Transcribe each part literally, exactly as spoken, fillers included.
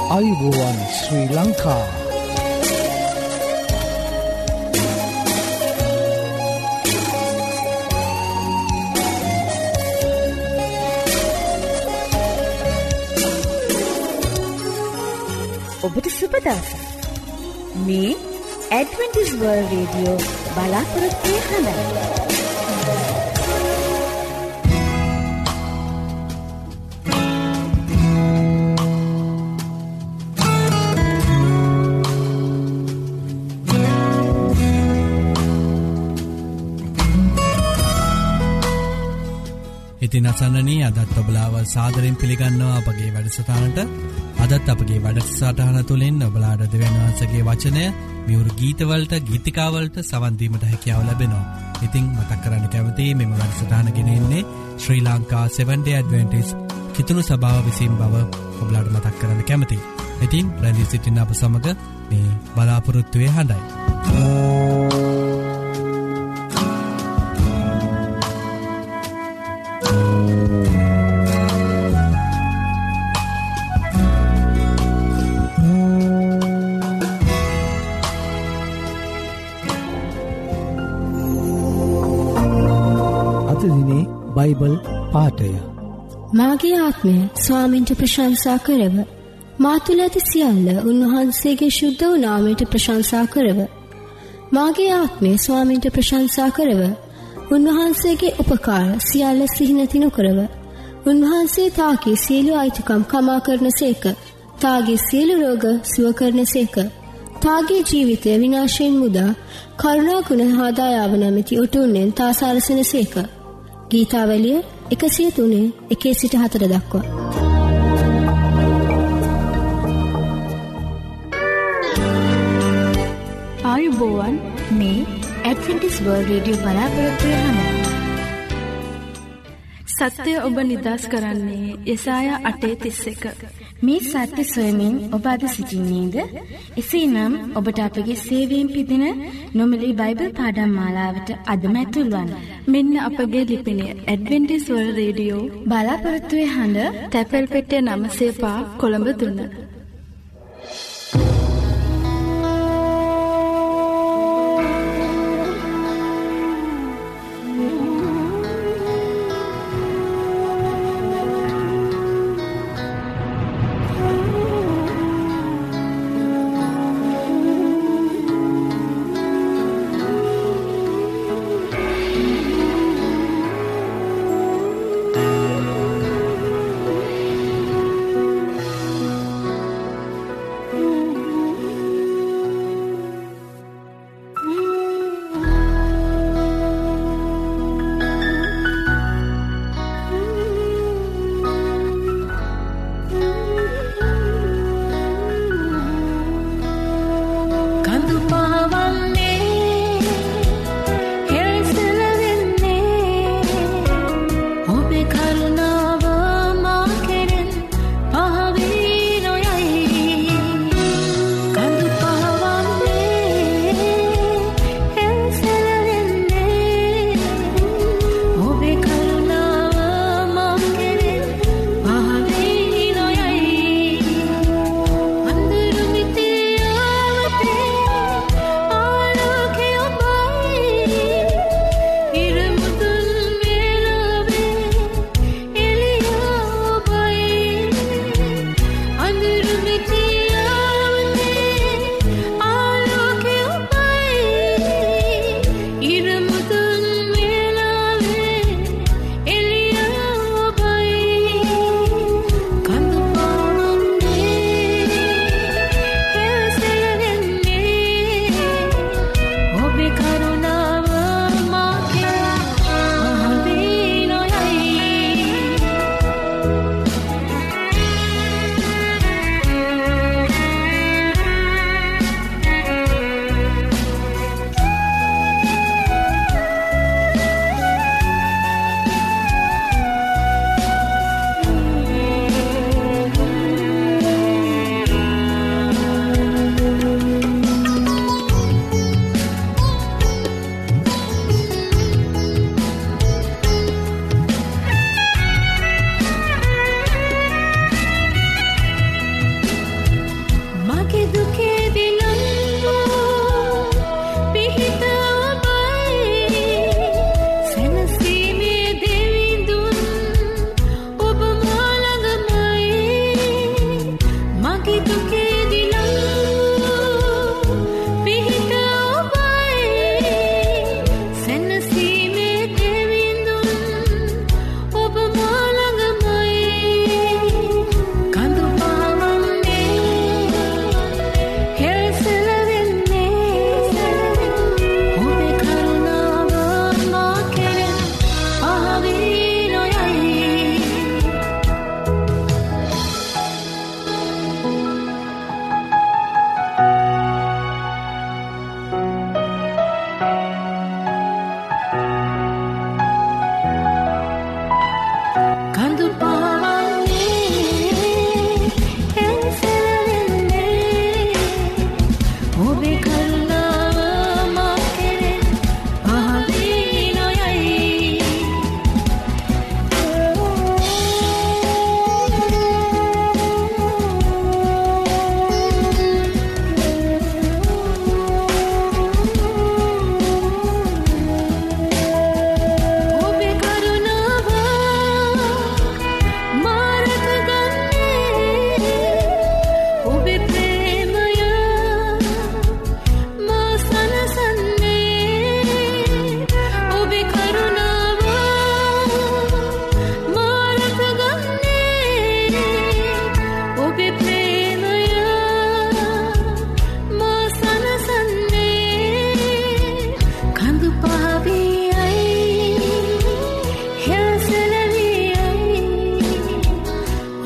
ආයුබෝවන් ශ්‍රී ලංකා. ඔබට සුබ දවසක්. මේ ඇඩ්වෙන්ටිස් වර්ල්ඩ් රේඩියෝ බලාපොරොත්තු හඬයි. ඉතින් අසන්නනී අදත් ඔබලාව සාදරයෙන් පිළිගන්නවා අපගේ වැඩසටහනට. අදත් අපගේ වැඩසටහන තුළින් ඔබලාට දෙවියන් වහන්සේගේ වචනය මියුරු ගීතවලට ගීතිකාවලට සවන් දීමට හැකියාව ලැබෙනවා. ඉතින් මතක් කරන්න කැමතියි මෙම වැඩසටහන ගෙනෙන්නේ Sri Lanka seventh day Adventist කිතුණු සභාව විසින් බව ඔබලාට මතක් කරන්න කැමතියි. ඉතින් රැඳී සිටින්න අප සමග මේ බලාපොරොත්තුවේ හඬයි. බයිබල් පාඨය. මාගේ ආත්මය ස්වාමින්ට ප්‍රශංසා කරව. මා තුළ ඇති සියල්ල උන්වහන්සේගේ ශුද්ධ වූ නාමයට ප්‍රශංසා කරව. මාගේ ආත්මය ස්වාමින්ට ප්‍රශංසා කරව. උන්වහන්සේගේ උපකාර සියල්ල සිහි නැති නොකරව. උන්වහන්සේ තාගේ සියලු අයිතිකම් කමා කරන සේක. තාගේ සියලු රෝග සුව කරන සේක. තාගේ ජීවිතය විනාශයෙන් මුදා කරුණා ගුණ හා දයාව නැමැති උතුම්ෙන් තා සරසන සේක. ගීතාවලිය එකසිය තුනේ එකේ සිට හතර දක්වා. ආයුබෝවන් මේ ඇඩ්වෙන්ටිස් වර්ල්ඩ් රේඩියෝ බලාපොරොත්තු වෙනවා. සත්‍යය ඔබ නිදහස් කරන්නේ යෙසායා අටේ තිස් එක. මේ සත්‍ය සොයමින් ඔබ අද සිටින්නේද? එසේනම් ඔබට අපගේ සේවයෙන් පිදින නොමිලේ බයිබල් පාඩම් මාලාවට අදම ඇතුල් වන්න. මෙන්න අපගේ ලිපිනය ඇඩ්වෙන්ටිස් වර්ල්ඩ් රේඩියෝ බලාපොරොත්තුවේ හඬ තැපැල් පෙට්ටිය නවය පහ කොළඹ තුන.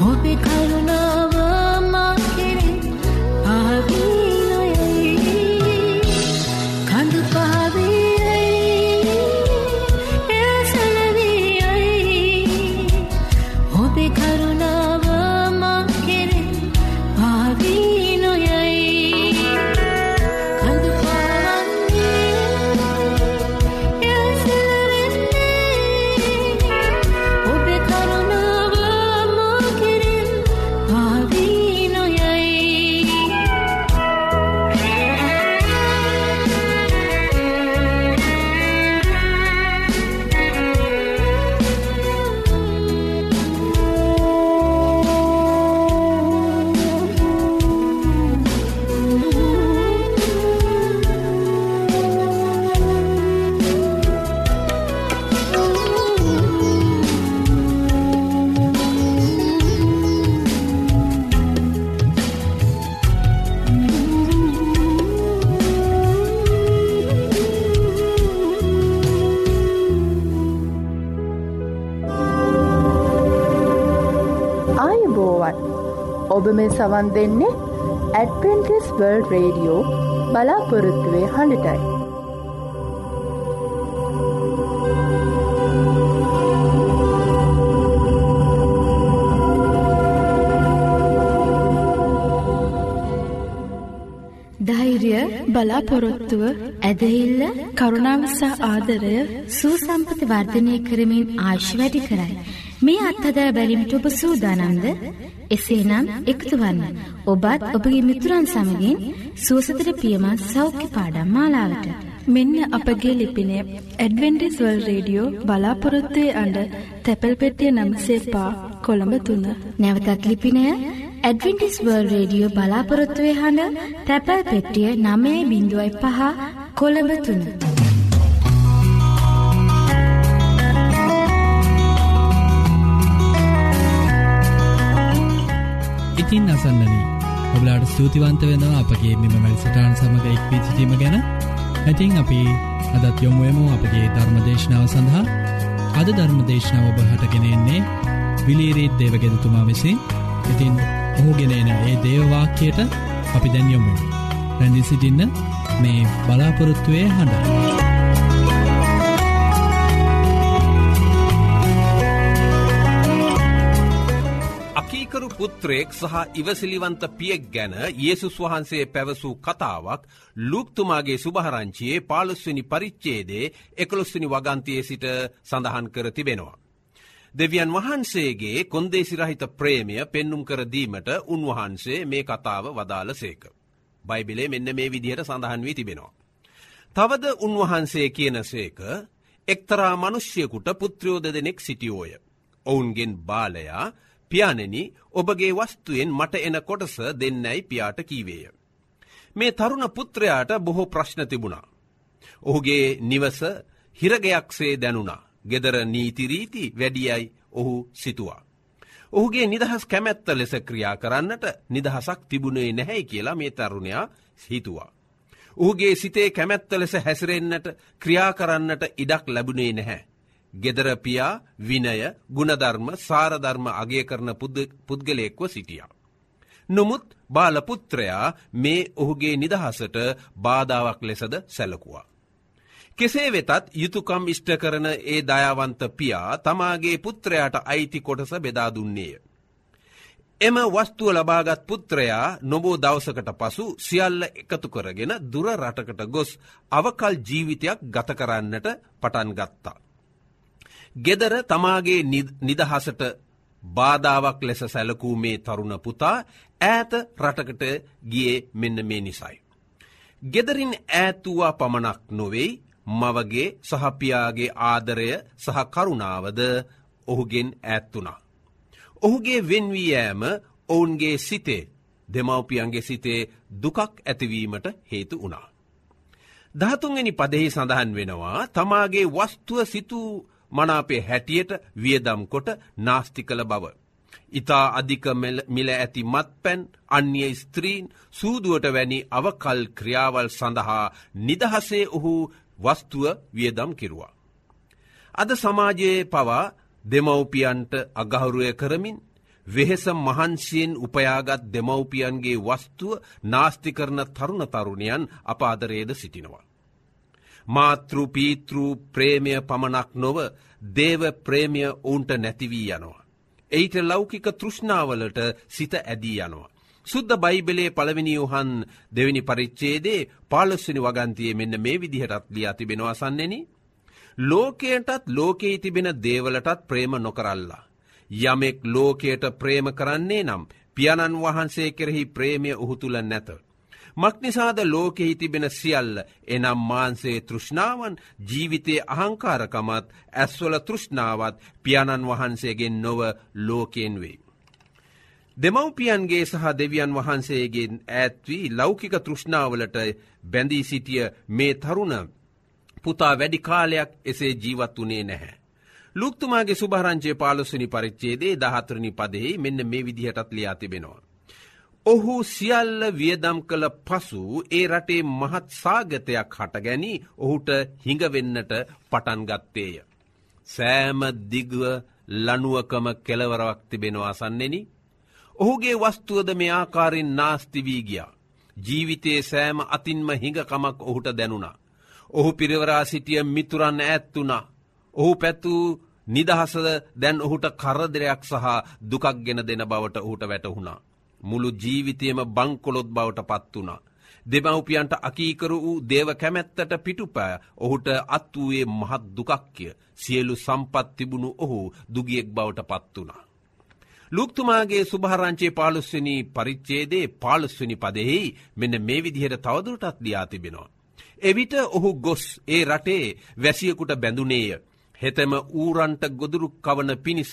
ඔබේ කරුණාව මා කෙරෙන් පහවී නොයයි කඳු පහවී එසලවී ඔබේ කරුණාව මා කෙරෙන් පහවී නොයයි කඳු ඔබ මේ සවන් දෙන්නේ ඇඩ්වෙන්ටිස් වර්ල්ඩ් රේඩියෝ බලාපොරොත්තුවේ හඬටයි. ධෛර්ය, බලාපොරොත්තුව, ඇදහිල්ල, කරුණාව සහ ආදරය සුසම්පත වර්ධනය කරමින් ආයුෂ වැඩි කරයි. මේ අත්හදා බැලීමට ඔබ සූදානම්ද? එසේනම් එකතු වන්න. ඔබත් ඔබගේ මිතුරන් සමගින් සුවසතට පියමත් සෞඛ්‍ය පාඩම් මාලාවට. මෙන්න අපගේ ලිපිනය ඇඩ්වෙන්ටිස් වර්ල්ඩ් රේඩියෝ බලාපොරොත්තුවේ අඬ තැපැල් පෙට්ටිය නම්සේ පහ කොළඹ තුන. නැවතත් ලිපිනය ඇඩ්වෙන්ටිස් වර්ල්ඩ් රේඩියෝ බලාපොරොත්තුවේ අඬ තැපැල් පෙට්ටිය නවය බිංදුවයි පහ කොළඹ තුන. ඉතින් අසන්නනී ඔබලාට ස්තුතිවන්ත වෙනවා අපගේ මෙම වැඩසටහන සමග එක් වී සිටීම ගැන. ඉතින් අපි අදත් යොමු වෙමු අපගේ ධර්මදේශනාව සඳහා. අද ධර්මදේශනාව ඔබ හටගෙන එන්නේ විලීරීත් දේවගෙදතුමා විසින්. ඉතින් ඔහුගෙන එන ඒ දේව වාක්‍යයට අපි දැන් යොමු වෙමු. රැඳී සිටින්න මේ බලාපොරොත්තුවේ හඬ. අකීකරු පුත්‍රයෙක් සහ ඉවසිලිවන්ත පියෙක් ගැන යේසුස් වහන්සේ පැවසූ කතාවක් ලූක්තුමාගේ සුභාරංචියේ පළොස්වෙනි පරිච්ඡේදයේ එකොළොස්වෙනි වගන්තියේ සිට සඳහන් කර තිබෙනවා. දෙවියන් වහන්සේගේ කොන්දේසි රහිත ප්‍රේමය පෙන්눔 කර දීමට උන්වහන්සේ මේ කතාව වදාළසේක. බයිබලයේ මෙන්න මේ විදිහට සඳහන් වී තිබෙනවා. තවද උන්වහන්සේ කියනසේක එක්තරා මිනිසෙකුට පුත්‍රයෝ දෙදෙනෙක් සිටියෝය. ඔවුන්ගෙන් බාලයා පියාණෙනි ඔබගේ වස්තුවෙන් මට එන කොටස දෙන්නයි පියාට කීවේය. මේ තරුණ පුත්‍රයාට බොහෝ ප්‍රශ්න තිබුණා. ඔහුගේ නිවස හිරගයක්සේ දැනුණා. ගෙදර නීති රීති වැඩියයි ඔහු සිතුවා. ඔහුගේ නිදහස් කැමැත්ත ලෙස ක්‍රියා කරන්නට නිදහසක් තිබුණේ නැහැ කියලා මේ තරුණයා හිතුවා. ඔහුගේ සිතේ කැමැත්ත ලෙස හැසිරෙන්නට ක්‍රියා කරන්නට ඉඩක් ලැබුණේ නැහැ. ගෙදර පියා විනය, ගුණධර්ම, සාරධර්ම අගය කරන පුද්ගලයෙක්ව සිටියා. නමුත් බාලපුත්‍රයා මේ ඔහුගේ නිදහසට බාධාවක් ලෙසද සැලකුවා. කෙසේ වෙතත් යුතුයකම් ඉෂ්ට කරන ඒ දයාවන්ත පියා තමාගේ පුත්‍රයාට අයිති කොටස බෙදා දුන්නේය. එම වස්තුව ලබාගත් පුත්‍රයා නොබෝ දවසකට පසු සියල්ල එකතු කරගෙන දුර රටකට ගොස් අවකල් ජීවිතයක් ගත කරන්නට පටන් ගත්තා. ගෙදර තමාගේ නිදහසට බාධාවක් ලෙස සැලකූ මේ තරුණ පුතා ඈත රටකට ගියේ මෙන්න මේ නිසයි. ගෙදරින් ඈතුවා පමණක් නොවේ මවගේ සහ පියාගේ ආදරය සහ කරුණාවද ඔහුගෙන් ඈත් වුණා. ඔහුගේ වෙන්වී යෑම ඔවුන්ගේ සිතේ, දෙමව්පියන්ගේ සිතේ දුකක් ඇතිවීමට හේතු වුණා. දහතුන්වෙනි පදෙහි සඳහන් වෙනවා තමාගේ වස්තුව සිතූ මනාපේ හැටියට වියදම් කොට නාස්ති කළ බව. ඉතා අධික මිල ඇති මත්පැන්, අන්‍ය ස්ත්‍රීන්, සූදුවට වැනි අවකල් ක්‍රියාවල් සඳහා නිදහසේ ඔහු වස්තුව වියදම් කිරුවා. අද සමාජයේ පවා දෙමව්පියන්ට අගෞරවය කරමින් වෙහෙස මහන්සියෙන් උපයාගත් දෙමව්පියන්ගේ වස්තුව නාස්ති කරන තරුණ තරුණයන් අප අතරේද සිටිනවා. මාතෘ පීතෘ ප්‍රේමය පමණක් නොව දේව ප්‍රේමය ඔවුන්ට නැතිවී යනවා. එයිට ලෞකික තෘෂ්ණාවලට සිත ඇදී යනවා. සුද්ධ බයිබලයේ පළවෙනි යොහන් දෙවෙනි පරිච්ඡේදයේ පළොස්වෙනි වගන්තියේ මෙන්න මේ විදිහටත් ලියා තිබෙනවා අසන්නෙනි. ලෝකයටත් ලෝකයේ තිබෙන දේවලටත් ප්‍රේම නොකරල්ලා. යමෙක් ලෝකයට ප්‍රේම කරන්නේ නම් පියාණන් වහන්සේ කෙරෙහි ප්‍රේමය ඔහු තුල නැත. මක්නිසාද ලෝකෙහි තිබෙන සියල්ල එනම් මාංශයේ තෘෂ්ණාවන්, ජීවිතයේ අහංකාරකමත්, ඇස්වල තෘෂ්ණාවත් පියාණන් වහන්සේගෙන් නොව ලෝකයෙන් වේ. දෙමව්පියන්ගේ සහ දෙවියන් වහන්සේගෙන් ඈත් වී ලෞකික තෘෂ්ණාවලට බැඳී සිටිය මේ තරුණ පුතා වැඩි කාලයක් එසේ ජීවත් වුණේ නැහැ. ලූක්තුමාගේ සුභාරංචියේ පළොස්වෙනි පරිච්ඡේදයේ දහහතරවෙනි පදයේ මෙන්න මේ විදිහටත් ලියා තිබෙනවා. ඔහු සියල්ල වියදම් කළ පසු ඒ රටේ මහත් සාගතයක් හටගැනි ඔහුට හිඟවෙන්නට පටන් ගත්තේය. සෑම දිගව ලණුවකම කෙළවරක් තිබෙනවා අසන්නෙනි. ඔහුගේ වස්තුවද මේ ආකාරයෙන් නාස්ති වී ගියා. ජීවිතයේ සෑම අතින්ම හිඟකමක් ඔහුට දැනුණා. ඔහු පිරිවරා සිටිය මිතුරන් ඈත් වුණා. ඔහු පැතූ නිදහස දැන් ඔහුට කරදරයක් සහ දුකක් ගෙන දෙන බවට ඔහුට වැටහුණා. මුළු ජීවිතයම බංකොලොත් බවට පත් වුණා. දෙමව්පියන්ට අකීකරු වූ දේව කැමැත්තට පිටුපෑ ඔහුට අත් වූයේ මහත් දුකක්ය. සියලු සම්පත් තිබුණු ඔහු දුගියෙක් බවට පත් වුණා. ලූක්තුමාගේ සුභාරංචියේ පළොස්වෙනි පරිච්ඡේදයේ පළොස්වෙනි පදෙහි මෙන්න මේ විදිහට තවදුරටත් ලියා තිබෙනවා. එවිට ඔහු ගොස් ඒ රටේ වැසියෙකුට බැඳුනේය. හෙතෙම ඌරන්ට ගොදුරු කවන පිණිස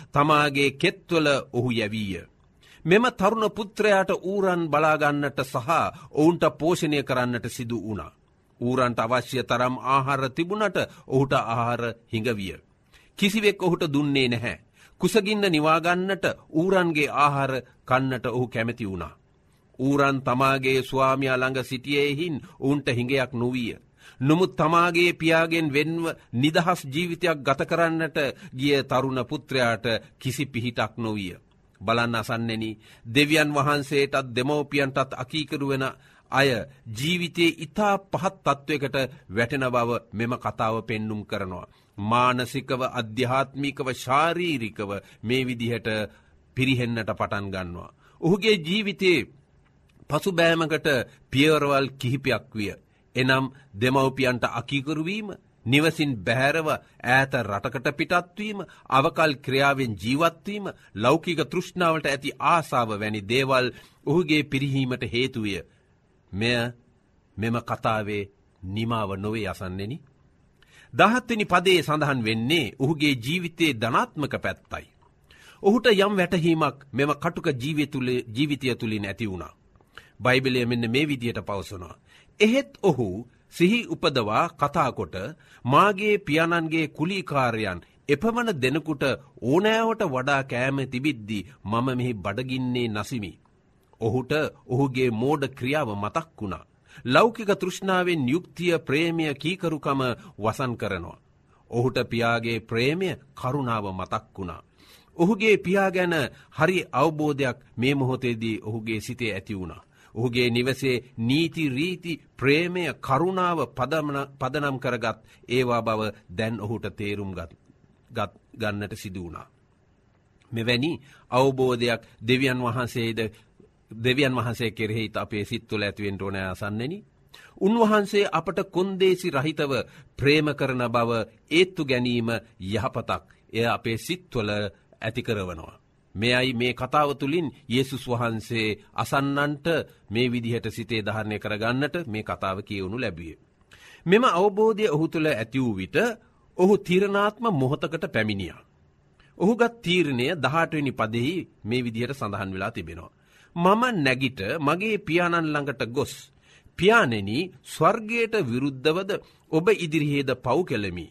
තමාගේ කෙත්වල ඔහු යැවීය. මෙම තරුණ පුත්‍රයාට ඌරන් බලාගන්නට සහ ඔවුන්ට පෝෂණය කරන්නට සිදු වුණා. ඌරන්ට අවශ්‍ය තරම් ආහාර තිබුණට ඔහුට ආහාර හිඟවිය. කිසිවෙක් ඔහුට දුන්නේ නැහැ. කුසගින්න නිවාගන්නට ඌරන්ගේ ආහාර කන්නට ඔහු කැමති වුණා. ඌරන් තමාගේ ස්වාමියා ළඟ සිටියේහින් ඔවුන්ට හිඟයක් නොවිය. නමුත් තමාගේ පියාගෙන් වෙන්ව නිදහස් ජීවිතයක් ගත කරන්නට ගිය තරුණ පුත්‍රයාට කිසි පිහිටක් නොවිය. බලන්න අසන්නෙනි, දෙවියන් වහන්සේටත් දෙමව්පියන්ටත් අකීකරු වෙන අය ජීවිතයේ ඉතා පහත් තත්වයකට වැටෙන බව මෙම කතාව පෙන්눔 කරනවා. මානසිකව, අධ්‍යාත්මිකව, ශාරීරිකව මේ විදිහට පිරිහෙන්නට පටන් ගන්නවා. ඔහුගේ ජීවිතයේ පසුබෑමකට පියවරවල් කිහිපයක් විය. එනම් දෙමව්පියන්ට අකීකරු වීම, නිවසින් බැහැරව ඈත රටකට පිටත්වීම, අවකල් ක්‍රියාවෙන් ජීවත්වීම, ලෞකික තෘෂ්ණාවලට ඇති ආසාව වැනි දේවල් ඔහුගේ පිරිහීමට හේතු විය. මෙය මෙම කතාවේ නිමාව නොවේ අසන්නෙනි. දහත්වෙනි පදයේ සඳහන් වෙන්නේ ඔහුගේ ජීවිතයේ ධනාත්මක පැත්තයි. ඔහුට යම් වැටහීමක් මෙම කටුක ජීවිතය තුළින් ඇති වුණා. බයිබලය මෙන්න මේ විදියට පවසනවා. එහෙත් ඔහු සිහි උපදවා කතාකොට මාගේ පියාණන්ගේ කුලීකාරයන් එපමණ දෙනකුට ඕනෑවට වඩා කෑම තිබිද්දී මම මෙහි බඩගින්නේ නසිමි. ඔහුට ඔහුගේ මෝඩ ක්‍රියාව මතක් වුණා. ලෞකික තෘෂ්ණාවෙන් යුක්තිය ප්‍රේමය කීකරුකම වසන් කරනවා. ඔහුට පියාගේ ප්‍රේමය කරුණාව මතක් වුණා. ඔහුගේ පියා ගැන හරි අවබෝධයක් මේ මොහොතේදී ඔහුගේ සිතේ ඇති වුණා. ඔහුගේ නිවසේ නීති රීති ප්‍රේමය කරුණාව පදනම් කරගත් ඒවා බව දැන් ඔහුට තේරුම් ගත් ගන්නට සිදු වුණා. මෙවැනි අවබෝධයක් දෙවියන් වහන්සේද දෙවියන් වහන්සේ කෙරෙහිත් අපේ සිත් තුළ ඇතිවෙන්න ඕන අසන්නෙනි. උන්වහන්සේ අපට කොන්දේසි රහිතව ප්‍රේම කරන බව ඒත්තු ගැනීම යහපතක්. එය අපේ සිත් තුළ ඇති කරවනවා. මෙයයි මේ කතාව තුළින් යේසුස් වහන්සේ අසන්නන්ට මේ විදිහට සිතේ ධාරණය කරගන්නට මේ කතාව කියවනු ලැබුවේ. මෙම අවබෝධය ඔහු තුළ ඇති වූ විට ඔහු තීරණාත්ම මොහොතකට පැමිණියා. ඔහුගත් තීරණය දහඅටවෙනි පදෙහි මේ විදිහට සඳහන් වෙලා තිබෙනවා. මම නැගිට මගේ පියාණන් ළඟට ගොස්, පියාණෙනි, ස්වර්ගයට විරුද්ධවද ඔබ ඉදිරියේද පව් කෙලෙමි.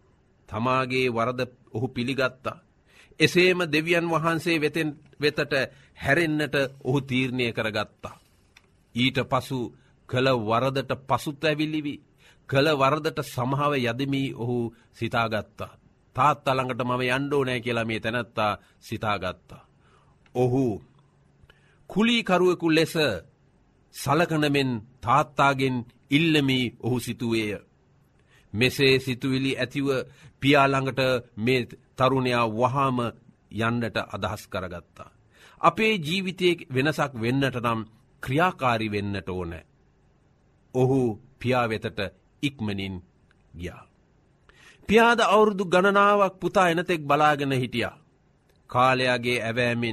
තමාගේ වරද ඔහු පිළිගත්තා. එසේම දෙවියන් වහන්සේ වෙතෙන් වෙතට හැරෙන්නට ඔහු තීරණය කරගත්තා. ඊට පසු කළ වරදට පසුතැවිලිවි, කළ වරදට සමාව යදමි ඔහු සිතාගත්තා. තාත්තා ළඟට මම යන්න ඕනේ කියලා මේ තැනැත්තා සිතාගත්තා. ඔහු කුලීකරුවෙකු ලෙස සලකනමෙන් තාත්තාගෙන් ඉල්ලමී ඔහු සිතුවේය. මෙසේ සිතුවිලි ඇතිව පියාළඟට මේ තරුණයා වහාම යන්නට අදහස් කරගත්තා. අපේ ජීවිතයේ වෙනසක් වෙන්නට නම් ක්‍රියාකාරී වෙන්නට ඕන. ඔහු පියා වෙතට ඉක්මනින් ගියා. පියාද අවුරුදු ගණනාවක් පුතා එනතෙක් බලාගෙන හිටියා. කාලයාගේ ඇවෑමෙන්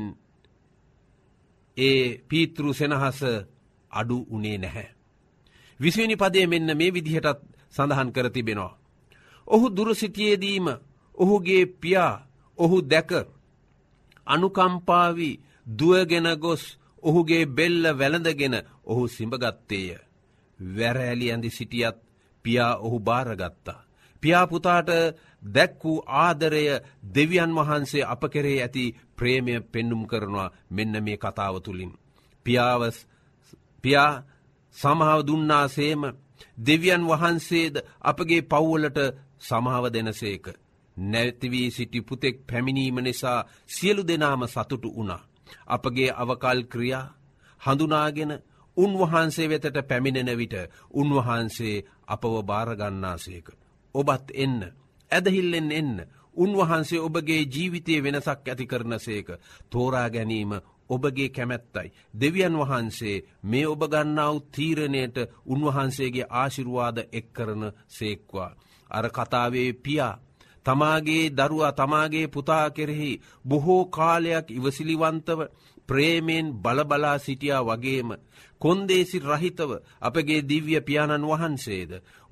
ඒ පීතෘ සෙනහස අඩු උනේ නැහැ. විසිවෙනි පදයේ මෙන්න මේ විදිහටත් සඳහන් කර තිබෙනවා. ඔහු දුර සිටියේදීම ඔහුගේ පියා ඔහු දැක අනුකම්පාවි දුවගෙන ගොස් ඔහුගේ බෙල්ල වැළඳගෙන ඔහු සිඹගත්තේය. වැරෑලි ඇඳි සිටියත් පියා ඔහු බාරගත්තා. පියා පුතාට දැක් වූ ආදරය දෙවියන් වහන්සේ අප කෙරේ ඇති ප්‍රේමය පෙන්නුම් කරනවා මෙන්න මේ කතාව තුළින්. පියාව පියා සමාව දුන්නාසේම දෙවියන් වහන්සේද අපගේ පව්වලට සමාව දෙනසේක. නැතිවී සිටි පුතෙක් පැමිණීම නිසා සියලු දෙනාම සතුටු වුණා. අපගේ අවකල් ක්‍රියා හඳුනාගෙන උන්වහන්සේ වෙතට පැමිණෙන විට උන්වහන්සේ අපව බාරගන්නාසේක. ඔබත් එන්න, ඇදහිල්ලෙන් එන්න. උන්වහන්සේ ඔබගේ ජීවිතයේ වෙනසක් ඇති කරනසේක. තෝරා ගැනීම ඔබගේ කැමැත්තයි. දෙවියන් වහන්සේ මේ ඔබ ගන්නා වූ තීරණයට උන්වහන්සේගේ ආශිර්වාද එක් කරන සේක්වා. අර කතාවේ පියා තමාගේ දරුවා තමාගේ පුතා කෙරෙහි බොහෝ කාලයක් ඉවසිලිවන්තව ප්‍රේමයෙන් බලබලා සිටියා වගේම කොන්දේසි රහිතව අපගේ දිව්‍ය පියාණන් වහන්සේද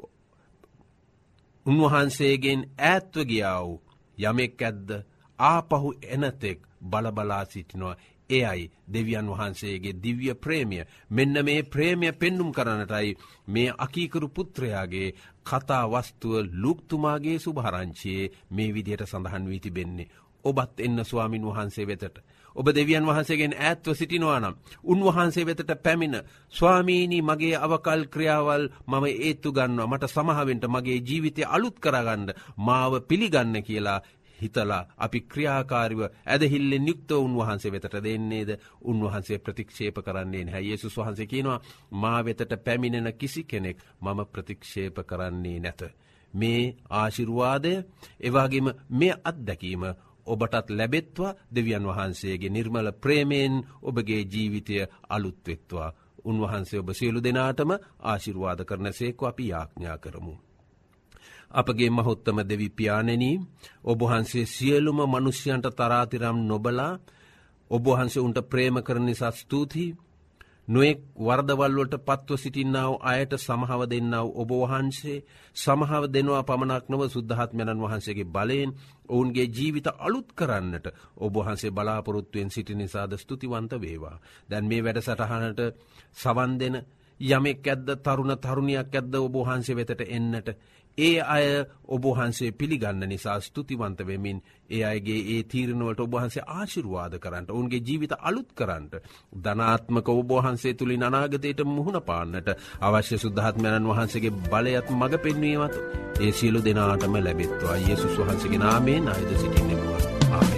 උන්වහන්සේගෙන් ඈත්ව ගියා වූ යමෙක් ඇද්ද ආපහු එනතෙක් බලබලා සිටිනවා. එයයි දෙවියන් වහන්සේගේ දිව්‍ය ප්‍රේමය. මෙන්න මේ ප්‍රේමය පෙන්නුම් කරන්නටයි මේ අකීකරු පුත්‍රයාගේ කතා වස්තුව ලූක්තුමාගේ සුභාරංචියේ මේ විදිහට සඳහන් වී තිබෙන්නේ. ඔබත් එන්න ස්වාමින් වහන්සේ වෙතට. ඔබ දෙවියන් වහන්සේගෙන් ඈත්ව සිටිනවා නම් උන්වහන්සේ වෙතට පැමිණ ස්වාමීනි මගේ අවකල් ක්‍රියාවල් මම ඒත්තු ගන්නවා. මට සමහවෙන්ට මගේ ජීවිතය අලුත් කරගන්න මාව පිළිගන්න කියලා හිතලා අපි ක්‍රියාකාරීව ඇදහිල්ලෙන් යුක්තව උන්වහන්සේ වෙතට දෙන්නේද? උන්වහන්සේ ප්‍රතික්ෂේප කරන්නේ නැහැ. යේසුස් වහන්සේ කියනවා මා වෙතට පැමිණෙන කිසි කෙනෙක් මම ප්‍රතික්ෂේප කරන්නේ නැත. මේ ආශිර්වාදය එවාගේම මේ අත්දැකීම ඔබටත් ලැබෙත්වා. දෙවියන් වහන්සේගේ නිර්මල ප්‍රේමයෙන් ඔබගේ ජීවිතය අලුත් වෙත්වා. උන්වහන්සේ ඔබ සියලු දෙනාටම ආශිර්වාද කරනසේක අපි යාඥා කරමු. අපගේ මහොත්තම දෙවි පියාණෙනි, ඔබ වහන්සේ සියලුම මිනිස්යන්ට තරාතිරම් නොබලා ඔබ වහන්සේ උන්ට ප්‍රේම කරන නිසා ස්තුතියි. නොඑක් වරදවල් වලට පත්ව සිටින්නා වූ අයට සමහව දෙන්නා වූ ඔබ වහන්සේ සමහව දෙනවා පමණක් නොව සුද්ධාත්මයන් වහන්සේගේ බලයෙන් ඔවුන්ගේ ජීවිත අලුත් කරන්නට ඔබ වහන්සේ බලාපොරොත්තුෙන් සිටින නිසාද ස්තුතිවන්ත වේවා. දැන් මේ වැඩසටහනට සවන් දෙන යමෙක් ඇද්ද, තරුණ තරුණියක් ඇද්ද ඔබ වහන්සේ වෙතට එන්නට, ඒ අය ඔබ වහන්සේ පිළිගන්න නිසා ස්තුතිවන්ත වෙමින් ඒ අයගේ ඒ තීරණවලට ඔබ වහන්සේ ආශිර්වාද කරන්නට, ඔවුන්ගේ ජීවිත අලුත් කරන්නට, ධනාත්මක ඔබ වහන්සේ තුලින් අනාගතයට මුහුණ පාන්නට අවශ්‍ය සුද්ධාත්මයන් වහන්සේගේ බලයත් මඟ පෙන්වීමත් ඒ සියලු දෙනාටම ලැබෙත්වා. යේසුස් වහන්සේගේ නාමයෙන් ආයද සිටින්නෙමු. ආමේන්.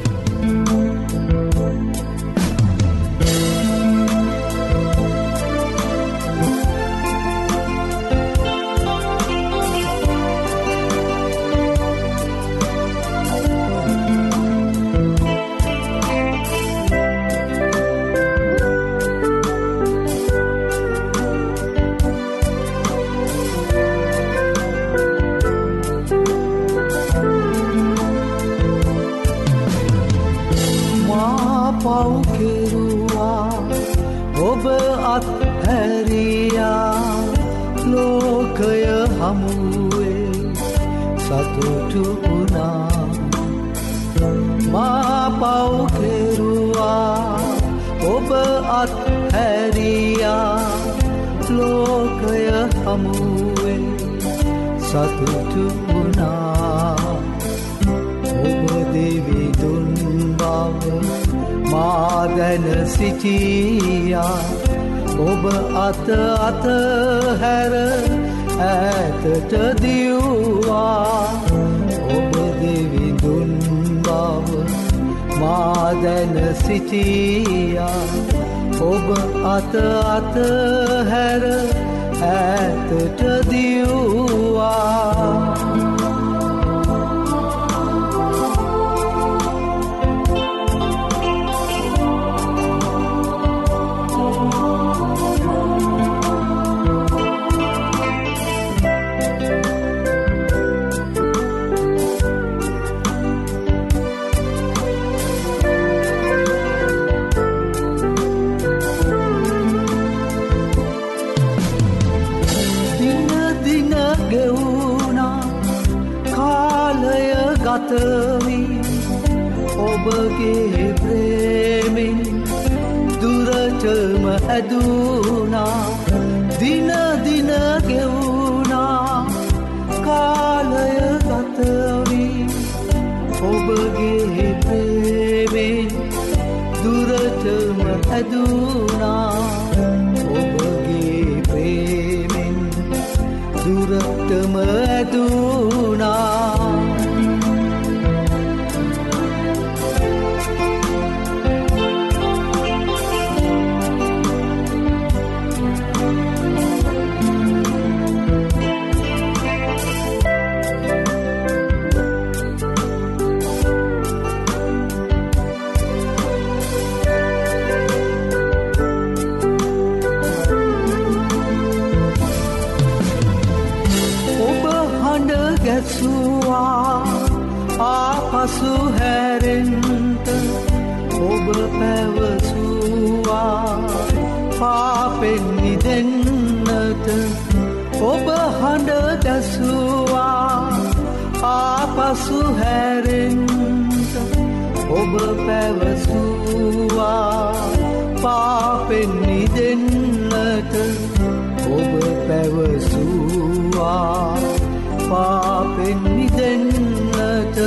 ඔබ අත අත හැර ඈතට දිව්වා. ඔබ දෙවිඳුන් බව මා දැන සිටියා ඔබ අත අත හැර ඈතට දියුවා ඔබගේ ප්‍රේමෙන් දුරටම ඇදුනා දින දින ගෙවුනා කාලය ගතවී ඔබගේ ප්‍රේමෙන් දුරටම ඇදුනා ඔබගේ ප්‍රේමෙන් දුරටම ඇදුනා ආපසු හැරෙන්ට ඔබ පැවසුවා පාපෙන් නිදෙන්නට ඔබ හඬ දැසුවා ආපසු හැරෙන්ට ඔබ පැවසුවා පාපෙන් නිදෙන්නට ඔබ පැවසුවා පාපෙන් නිදෙන්නට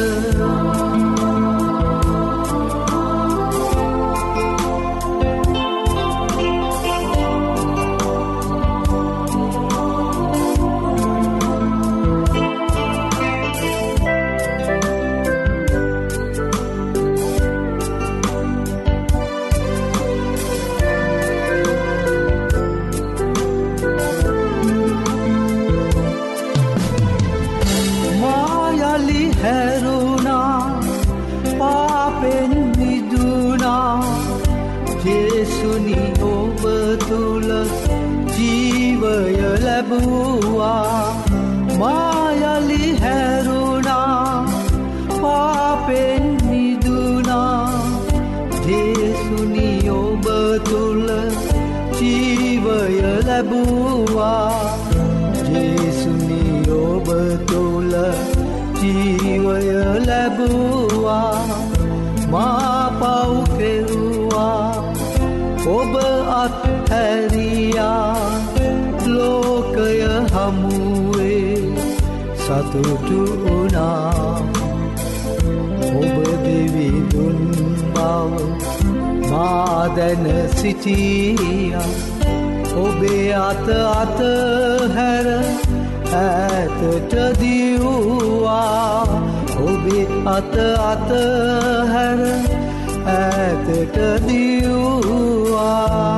මායලි හැරුණා පාපෙන් මිදුණා ජේසුනි ඔබ තුල ජීවය ලැබුවා ජේසුනි ඔබ තුල ජීවය ලැබුවා මා පව් කෙරුවා ඔබ අත්හැරියා ලෝකය හමුවේ සතුටු වුණා ඔබ දෙවිඳුන් බව මා දැන සිටියා ඔබේ අත අත හැර ඈතට දියුවා ඔබේ අත අත හැර ඈතට දියුවා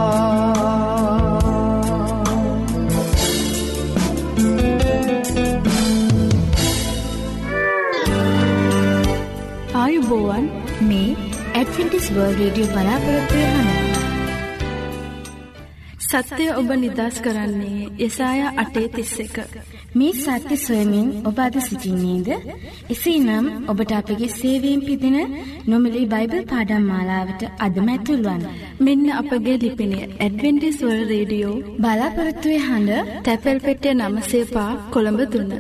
ආයුබෝවන් මේ ඇඩ්වෙන්ටිස් වර්ල්ඩ් රේඩියෝ බලාපොරොත්තු වෙන සත්‍යය ඔබ නිදහස් කරන්නේ යෙසායා අටේ තිස් එක. මේ සත්‍ය සොයමින් ඔබ අද සිටින්නේද? එසේනම් ඔබට අපගේ සේවයෙන් පිදින නොමිලේ බයිබල් පාඩම් මාලාවට අදම ඇතුල් වන්න. මෙන්න අපගේ ලිපිනය ඇඩ්වෙන්ටිස් වර්ල්ඩ් රේඩියෝ බලාපොරොත්තු වෙන හඬ තැපැල් පෙට්ටිය නවය පහ කොළඹ තුන.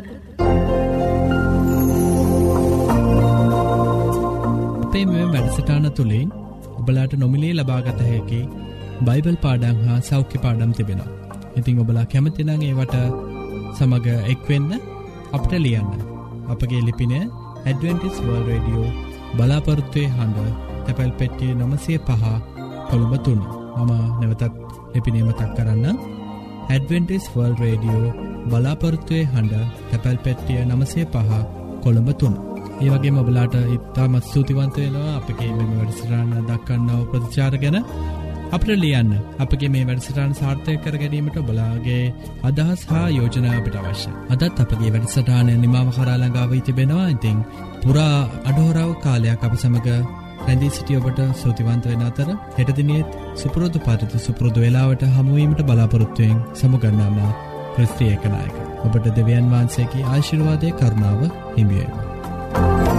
අපේ මෙම වැඩසටහන තුළින් ඔබලාට නොමිලේ ලබාගත හැකි බයිබල් පාඩම් හා සෞඛ්‍ය පාඩම් තිබෙනවා. ඉතින් ඔබලා කැමති නම් ඒවට සමග එක්වෙන්න අපට ලියන්න. අපගේ ලිපිනය ඇඩ්වෙන්ටිස් වර්ල්ඩ් රේඩියෝ බලාපොරොත්තු වෙන හඬ තැපැල් පෙට්ටිය නවය පහ කොළඹ තුන. මම නැවතත් ලිපිනය මතක් කරන්නම්. ඇඩ්වෙන්ටිස් වර්ල්ඩ් රේඩියෝ බලාපොරොත්තු වෙන හඬ තැපැල් පෙට්ටිය නවය පහ කොළඹ තුන. ඒ වගේම ඔබලාට ඉතාමත් ස්තුතිවන්ත වෙනවා අපගේ මේ වැඩසටහන දක්වන්නව ප්‍රතිචාර ගැන. අපට ලියන්න. අපගේ මේ වැඩසටහන සාර්ථක කර ගැනීමට ඔබලාගේ අදහස් හා යෝජනා අපිට අවශ්‍යයි. අදත් අපගේ වැඩසටහන නිමාව කරා ළඟා වී තිබෙනවා. ඉතින් පුරා අඩහොරව කාලයක් අප සමග රැඳී සිටි ඔබට ස්තුතිවන්ත වෙන අතර හෙට දිනේ සුපුරුදු පරිදි සුපුරුදු වේලාවට හමු වීමට බලාපොරොත්තු වෙමින් සමුගන්නා ක්‍රිස්ති ඒකනායක ඔබට දෙවියන් වහන්සේගේ ආශිර්වාදයේ කරුණාව හිමි වේවා.